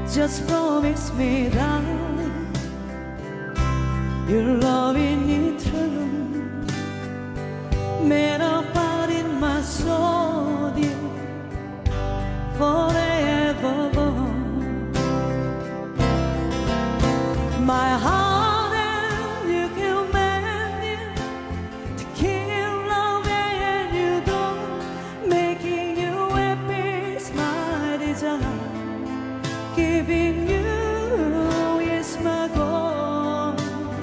Just promise me, darling, your loving eternal, made a part in my soul, dear, forevermore. My heart and you command it to keep loving you, go, making you happy is my desire. Giving you is my goal.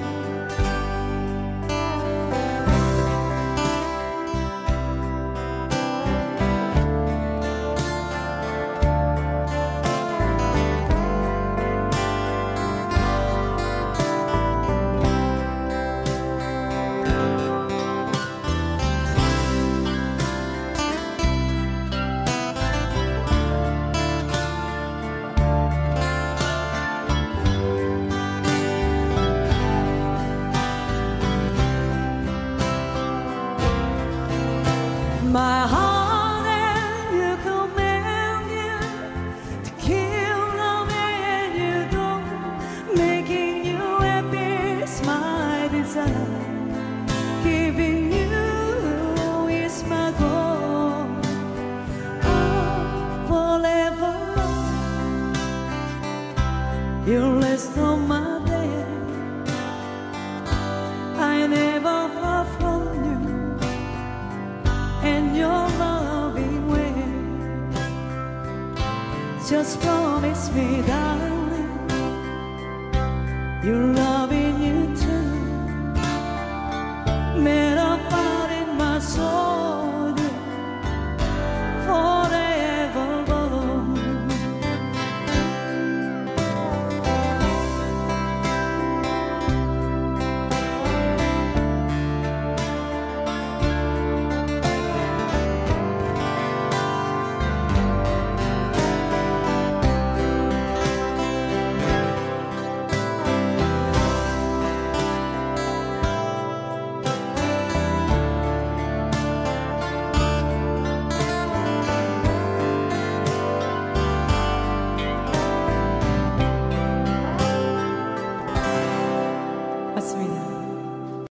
My heart and you command you to keep loving you, go, making you happy is my desire. Giving you is my goal. Oh, forever you rest on my bed. I never far from you and your loving way. Just promise me, darling, your loving eternal, made a part in my soul, dear, forevermore. 맞습니다.